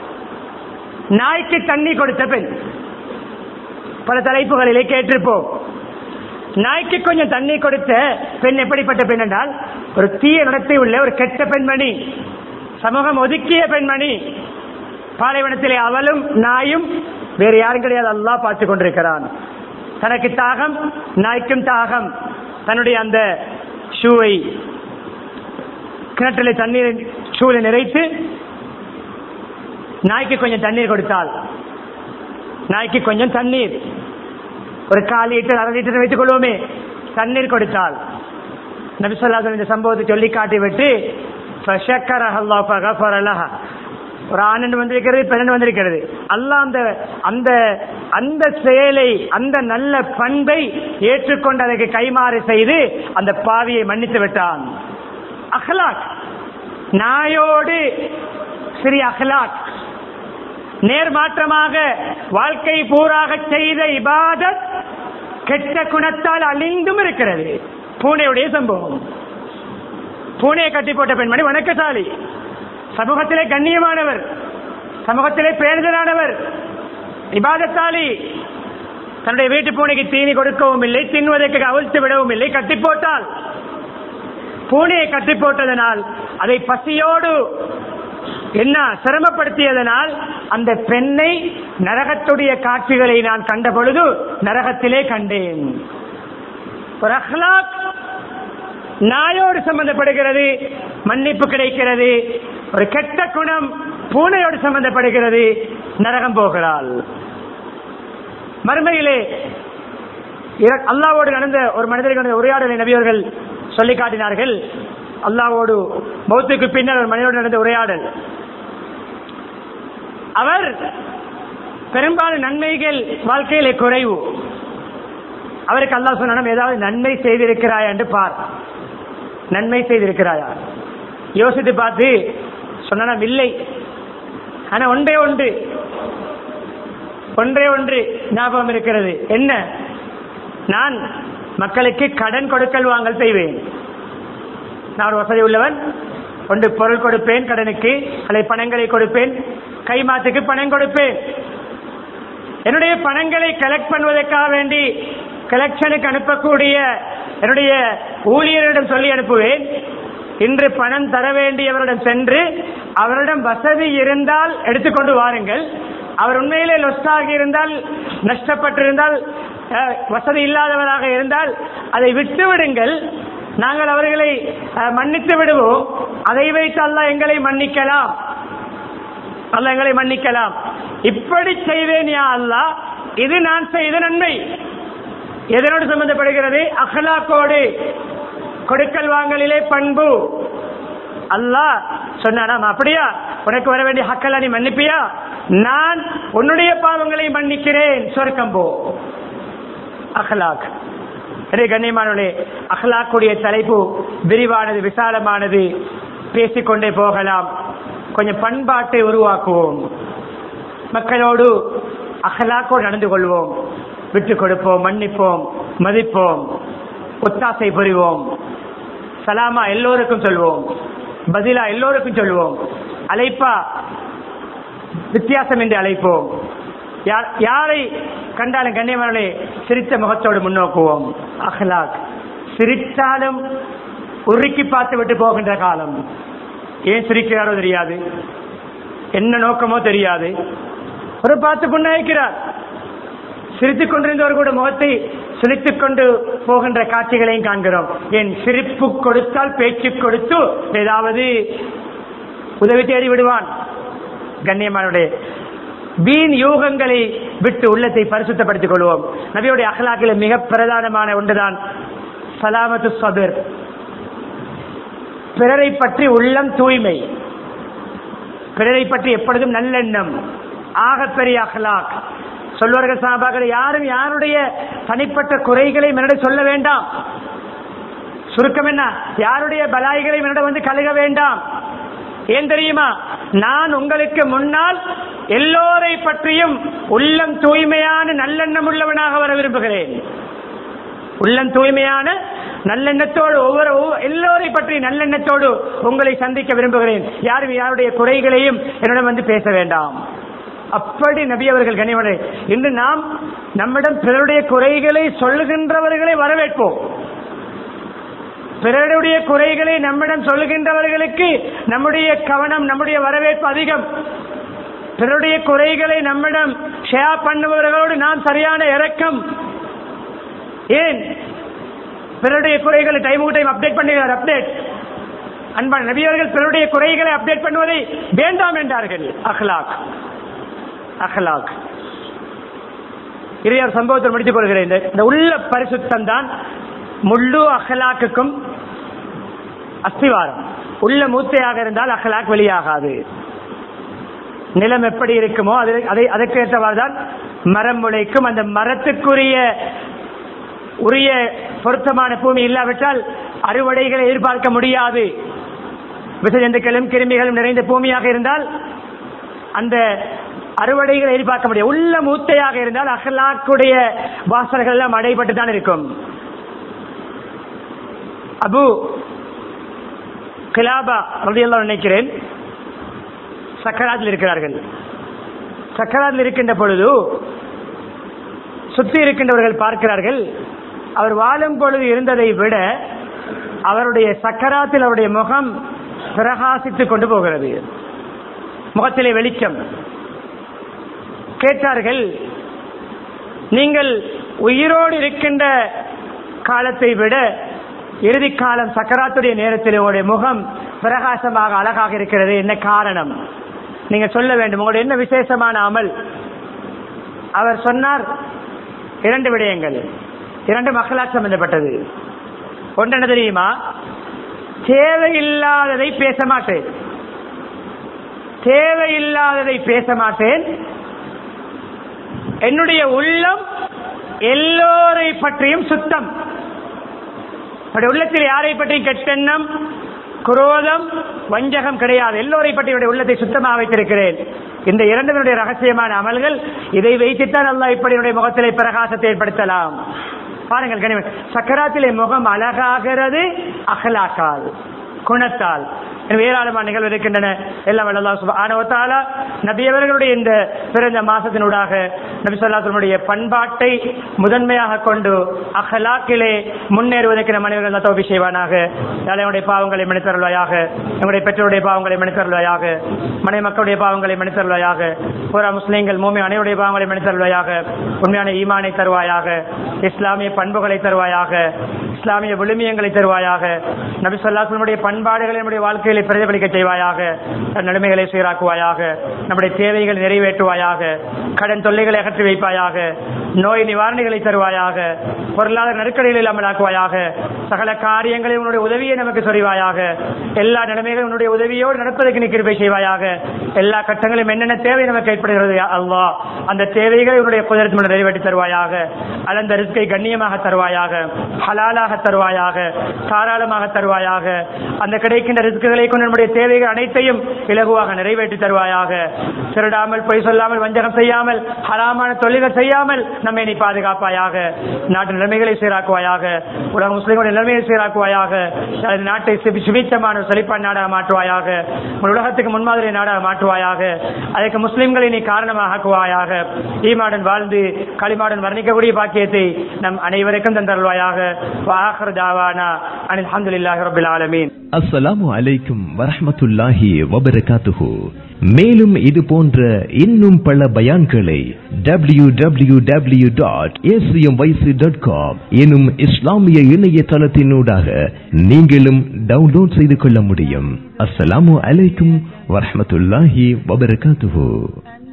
நாய்க்கு தண்ணி கொடுத்த பெண், பல தலைப்புகளிலே கேட்டிருப்போம். நாய்க்கு கொஞ்சம் தண்ணி கொடுத்த பெண் எப்படிப்பட்ட பெண் என்றால், ஒரு தீய நடத்தை உள்ள ஒரு கெட்ட பெண்மணி, சமூகம் ஒதுக்கிய பெண்மணி. பாலைவனத்திலே அவளும் நாயும், வேறு யாரும் கிடையாது, அல்லாஹ் பார்த்து கொண்டிருக்கிறான். தனக்கு தாகம், நாய்க்கும் தாகம். தன்னுடைய அந்த ஷூவை கிணற்றிலே தண்ணீர் ஷூவை நிறைத்து நாய்க்கு கொஞ்சம் தண்ணீர் கொடுத்தால், நாய்க்கு கொஞ்சம் தண்ணீர், ஒரு கால் லிட்டர் அரை லிட்டர் வைத்துக் கொள்வோமே, தண்ணீர் கொடுத்தால், நபி ஸல்லல்லாஹு அலைஹி வஸல்லம் இந்த சம்பவத்தை சொல்லி காட்டிவிட்டு ஒரு ஆண் வந்திருக்கிறது, பெண் வந்திருக்கிறது, அல்லாஹ் அந்த அந்த அந்த செயலை, அந்த நல்ல பண்பை ஏற்றுக்கொண்டு அதற்கு கைமாறு செய்து அந்த பாவியை மன்னித்து விட்டான். அஹ்லாக், நாயோடு சிறிய அஹ்லாக். நேர்மாற்றமாக வாழ்க்கை பூராக செய்த இபாதத் கெட்ட குணத்தால் அழிந்தும் இருக்கிறது. பூனையுடைய சம்பவம், பூனையை கட்டி போட்ட பெண்மணி வணக்கசாலி, சமூகத்திலே கண்ணியமானவர், சமூகத்திலே பேணுதலானவர், இபாதத்தாலி. தன்னுடைய வீட்டு பூனைக்கு தீனி கொடுக்கவும் இல்லை, தின்வதற்கு அவிழ்த்து விடவும் இல்லை. கட்டி போட்டால், பூனையை கட்டி போட்டதனால் அதை பசியோடு என்ன சிரமப்படுத்தியதனால் அந்த பெண்ணை நரகத்துடைய காட்சிகளை நான் கண்ட பொழுது நரகத்திலே கண்டேன். ஒரு அஹ்லாக் நாயோடு சம்பந்தப்படுகிறது, மன்னிப்பு கிடைக்கிறது. ஒரு கெட்ட குணம் பூனையோடு சம்பந்தப்படுகிறது, நரகம் போகிறாள். மறுமையிலே அல்லாஹ்வோடு நடந்த ஒரு மனிதர்கள் உரையாடலை நபியவர்கள் சொல்லி காட்டினார்கள். அல்லாஹ்வோடு மௌத்துக்கு பின்னர் ஒரு மனிதனோடு நடந்த உரையாடல். அவர் பெரும்பாலும் நன்மைகள் வாழ்க்கையிலே குறைவு. அவருக்கு அல்லாஹ் சொன்னான், ஏதாவது நன்மை செய்திருக்கிறாயா என்று பார், நன்மை செய்திருக்கிறாயா யோசித்து பார்த்து சொன்னான், இல்லை. ஆனா ஒன்றே ஒன்று ஒன்றே ஒன்று ஞாபகம் இருக்கிறது. என்ன? நான் மக்களுக்கு கடன் கொடுக்கல் வாங்கல் செய்வேன். நான் ஒரு வசதி உள்ளவன், ஒன்று பொருள் கொடுப்பேன் கடனுக்கு, அல்லது பணங்களை கொடுப்பேன், கைமாத்துக்கு பணம் கொடுப்பேன். என்னுடைய பணங்களை கலெக்ட் பண்ணுவதற்காக வேண்டி கலெக்ஷனுக்கு அனுப்பக்கூடிய என்னுடைய ஊழியரிடம் சொல்லி அனுப்புவேன். இன்று பணம் தர வேண்டியவரிடம் சென்று அவரிடம் வசதி இருந்தால் எடுத்துக்கொண்டு வாருங்கள், அவர் உண்மையிலே லொஸ்டாகி இருந்தால், நஷ்டப்பட்டிருந்தால், வசதி இல்லாதவராக இருந்தால் அதை விட்டு விடுங்கள், நாங்கள் அவர்களை மன்னித்து விடுவோம். அதை வைத்து அல்லாஹ் எங்களை மன்னிக்கலாம், அல்லாஹ் எங்களை மன்னிக்கலாம். இப்படி செய்வேன் யா அல்லாஹ், இது நான் செய்த நன்மை. எதனோடு சம்பந்தப்படுகிறது? அஹ்லாக்கோடு, கொடுக்கல் வாங்கலிலே பண்பு. அல்லாஹ் சொன்னானாம், அப்படியா உனக்கு வர வேண்டிய ஹக்கெல்லாம் நீ மன்னிப்பியா? நான் உன்னுடைய பாவங்களை மன்னிக்கிறேன், சொர்க்கம் போ. அஹ்லாக். கண்ணியமானவர்களே, அஹ்லாக்குடைய தலைப்பு விரிவானது, விசாலமானது, பேசிக்கொண்டே போகலாம். கொஞ்சம் பண்பாட்டை உருவாக்குவோம், மக்களோடு அஹ்லாக்கோடு நடந்து கொள்வோம், விட்டுக் கொடுப்போம், மன்னிப்போம், மதிப்போம், ஒத்தாசை புரிவோம், சலாமா எல்லோருக்கும் சொல்வோம், பதிலா எல்லோருக்கும் சொல்வோம், அழைப்பா வித்தியாசம் என்று அழைப்போம். யாரை கண்டாலும் கண்ணியமானவர்களே சிரித்த முகத்தோடு முன்னோக்குவோம். அஹ்லாக். சிரித்தாலும் உருக்கி பார்த்து விட்டு போகின்ற காலம். ஏன் சிரிக்கிறாரோ தெரியாது, என்ன நோக்கமோ தெரியாது, ஒரு பார்த்து புன்னகைக்கிறார். சிரித்துக் கொண்டிருந்தவர் கூட முகத்தை சிரித்துக் கொண்டு போகின்ற காட்சிகளையும் காண்கிறோம். என் சிரிப்பு கொடுத்தால் பேச்சு கொடுத்து ஏதாவது உதவி தேடி விடுவான். கண்ணியமானவர்களே, வீண் யூகங்களை விட்டு உள்ளத்தை பரிசுத்தப்படுத்திக் கொள்வோம். நபியுடைய அஹ்லாக்கில் மிக பிரதானமான ஒன்றுதான் சலாமத்து சதுர், பிறரை பற்றி உள்ளம் தூய்மை, பிறரை பற்றி எப்பொழுதும் நல்லெண்ணம், ஆகப்பெரிய அஹ்லாக். சொல்வார்கள் சஹாபாக்கள், யாரும் யாருடைய தனிப்பட்ட குறைகளை என்னிடம் சொல்ல வேண்டாம். சுருக்கம் என்ன? யாருடைய பலாய்களை என்னிடம் வந்து கழுக வேண்டாம். ஏன் தெரியுமா? நான் உங்களுக்கு முன்னால் எல்லோரை பற்றியும் உள்ளம் தூய்மையான நல்லெண்ணம் உள்ளவனாக வர விரும்புகிறேன். உள்ளம் தூய்மையான நல்லெண்ணத்தோடு ஒவ்வொரு எல்லோரை பற்றி நல்லெண்ணத்தோடு உங்களை சந்திக்க விரும்புகிறேன். யாரும் யாருடைய குறைகளையும் என்னிடம் வந்து பேச வேண்டாம். அப்படி நபி அவர்கள் கனிவனை. இன்று நாம் நம்மிடம் பிறருடைய குறைகளை சொல்லுகின்றவர்களை வரவேற்போம். பிறருடைய குறைகளை நம்மிடம் சொல்லுகின்றவர்களுக்கு நம்முடைய கவனம், நம்முடைய வரவேற்பு அதிகம். பிறருடைய குறைகளை நம்மிடம் ஷேர் பண்ணுபவர்களோடு நாம் சரியான இரக்கம். ஏன்? பிறருடைய குறைகளை டைம் டைம் அப்டேட் பண்ணுகிறார். அப்டேட் அன்பான நபி அவர்கள் பிறருடைய குறைகளை அப்டேட் பண்ணுவதை வேண்டாம் என்றார்கள். அஹ்லாக். அஹ்லாக். இதை ஒரு சம்பவத்தில் முடித்துக் கொள்கிறேன். இந்த உள்ள பரிசுத்தம் தான் முழு அஹ்லாக்குக்கும் அஸ்திவாரம். உள்ள மூத்தையாக இருந்தால் அஹ்லாக் வெளியாகாது. நிலம் எப்படி இருக்குமோ அதை அதற்கேற்றவாறு தான் மரம் முளைக்கும். அந்த மரத்துக்குரிய உரிய பொருத்தமான பூமி இல்லாவிட்டால் அறுவடைகளை எதிர்பார்க்க முடியாது. விசஜந்துக்களும் கிருமிகளும் நிறைந்த பூமியாக இருந்தால் அந்த அறுவடைகளை எதிர்பார்க்க முடியாது. உள்ள மூத்தையாக இருந்தால் அஹ்லாக்குடைய வாசல்கள் எல்லாம் அடைபட்டு தான் இருக்கும். அபு கிலாபா ரலியல்லாஹு அன்ஹு நினைக்கிறேன் சக்கராத்தில் இருக்கிறார்கள். சக்கராத்தில் இருக்கின்ற பொழுது சுற்றி இருக்கின்றவர்கள் பார்க்கிறார்கள், அவர் வாழும் பொழுது இருந்ததை விட அவருடைய சக்கராத்தில் அவருடைய முகம் பிரகாசித்துக் கொண்டு போகிறது, முகத்திலே வெளிச்சம். கேட்டார்கள், நீங்கள் உயிரோடு இருக்கின்ற காலத்தை விட இறுதி காலம் சக்கராத்துடைய நேரத்தில் உங்களுடைய முகம் பிரகாசமாக அழகாக இருக்கிறது, என்ன காரணம்? நீங்க சொல்ல வேண்டும், உங்களுடைய என்ன விசேஷமான அமல்? அவர் சொன்னார், இரண்டு விடயங்கள், இரண்டு அஹ்லாக் சம்பந்தப்பட்டது. ஒன்று என்ன தெரியுமா? தேவையில்லாததை பேச மாட்டேன், தேவையில்லாததை பேச மாட்டேன். என்னுடைய உள்ளம் எல்லோரை பற்றியும் சுத்தம். உள்ளத்தில் யாரை பற்றியும் கெட்டெண்ணம், குரோதம், வஞ்சகம் கிடையாது. எல்லோரை பற்றி உள்ளத்தை சுத்தமாக வைத்திருக்கிறேன். இந்த இரண்டு ரகசியமான அமல்கள், இதை வைத்துத்தான் அல்லாஹ் இப்படி முகத்திலே பிரகாசத்தை ஏற்படுத்தலாம். பாருங்கள் கனிமன், சக்கராத்திலே முகம் அழகாகிறது அஹ்லாக்கால், குணத்தால். ஏராளமான நிகழ்வு இருக்கின்றன. எல்லாம் அல்லாஹ் சுப்ஹானஹு வ தஆலா நபி அவர்களுடைய இந்த பிறந்த மாசத்தினூடாக நபி ஸல்லல்லாஹு அலைஹி வஸல்லம் பண்பாட்டை முதன்மையாக கொண்டு அஹ்லாக்கிலே முன்னேறுவதற்கு நம் அனைவரும் தௌஃபீக் செய்வானாக. என்னுடைய பாவங்களை மன்னித்தருள்வாயாக, எங்களுடைய பெற்றோருடைய பாவங்களை மன்னித்தருள்வாயாக, மனை மக்களுடைய பாவங்களை மன்னித்தருள்வாயாக, பூரா முஸ்லிம்கள் மூமின் அனைவருடைய பாவங்களை மன்னித்தருள்வாயாக, உண்மையான ஈமானை தருவாயாக, இஸ்லாமிய பண்புகளை தருவாயாக, இஸ்லாமிய விழுமியங்களை தருவாயாக, நபி ஸல்லல்லாஹு அலைஹி வஸல்லம் பண்பாடுகளை நம்முடைய வாழ்க்கையிலே பிரதிபலிக்க செய்வாயாக, நிலைமைகளை சீராக்குவாயாக, நம்முடைய தேவைகளை நிறைவேற்றுவாயாக, கடன் தொல்லைகளை அகற்றி வைப்பாயாக, நோய் நிவாரணிகளை தருவாயாக, பொருளாதார நெருக்கடிகளை இல்லாமல் ஆக்குவாயாக, சகல காரியங்களை உன்னுடைய உதவியை நமக்கு சொரிவாயாக, எல்லா நிலைமைகளும் உன்னுடைய உதவியோடு நடப்பதற்கு நீ கிருபை செய்வாயாக, எல்லா கட்டங்களும் என்னென்ன தேவை நமக்கு ஏற்படுகிறது அல்லாஹ் அந்த தேவைகளை உன்னுடைய குதிரத்து மூலம் நிறைவேற்றி தருவாயாக, அந்த ரிஸ்கை கண்ணியமாக தருவாயாக, ஹலாலாக தருவாயாக, தாராளமாக தருவாயாக, அந்த கிடைக்கின்ற ரிஸ்குகளை கொண்டு நம்முடைய தேவைகள் அனைத்தையும் இலகுவாக நிறைவேற்றி தருவாயாக, திருடாமல் பொய் சொல்லாமல் வஞ்சகம் செய்யாமல் ஹராமான தொழில்கள் செய்யாமல் நம்மை நீ பாதுகாப்பாயாக, நாட்டு நிலைமைகளை சீராக்குவாயாக, உலக முஸ்லிம்களுடைய நிலைமையை சீராக்குவாயாக, நாட்டை சுபிச்சமான செழிப்பான நாடாக மாற்றுவாயாக, உலகத்துக்கு முன்மாதிரி நாடாக மாற்றுவாயாக, அதற்கு முஸ்லிம்களை நீ காரணமாக ஆக்குவாயாக, ஈமாடன் வாழ்ந்து களிமாடன் வர்ணிக்கக்கூடிய பாக்கியத்தை நம் அனைவருக்கும் தந்தருள்வாயாக. வஆகிரு தஅவானா அனில் ஹம்துலில்லாஹி ரப்பில் ஆலமீன்.
அஸ்ஸலாமு அலைக்கும் வரஹ்மத்துல்லாஹி வபரகாத்துஹு. மேலும் இது போன்ற இன்னும் பல பயான்களை W W W dot A C M Y C dot com எனும் இஸ்லாமிய இணையதளத்தினூடாக நீங்களும் டவுன்லோட் செய்து கொள்ள முடியும். அஸ்ஸலாமு அலைக்கும் வரஹ்மத்துல்லாஹி வபரகாத்துஹு.